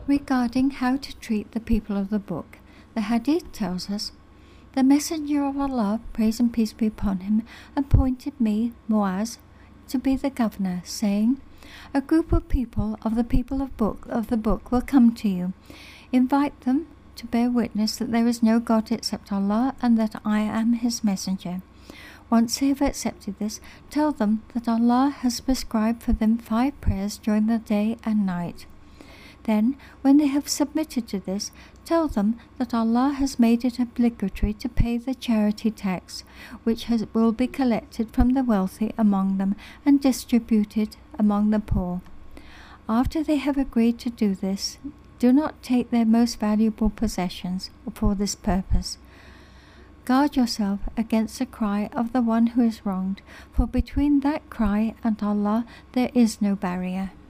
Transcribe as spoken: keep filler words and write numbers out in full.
Regarding how to treat the people of the book, the Hadith tells us, "The Messenger of Allah, praise and peace be upon him, appointed me, Muaz, to be the governor, saying, A group of people of the people of book of the book will come to you. Invite them to bear witness that there is no God except Allah and that I am his messenger. Once they have accepted this, tell them that Allah has prescribed for them five prayers during the day and night. Then, when they have submitted to this, tell them that Allah has made it obligatory to pay the charity tax, which has, will be collected from the wealthy among them and distributed among the poor. After they have agreed to do this, do not take their most valuable possessions for this purpose. Guard yourself against the cry of the one who is wronged, for between that cry and Allah there is no barrier."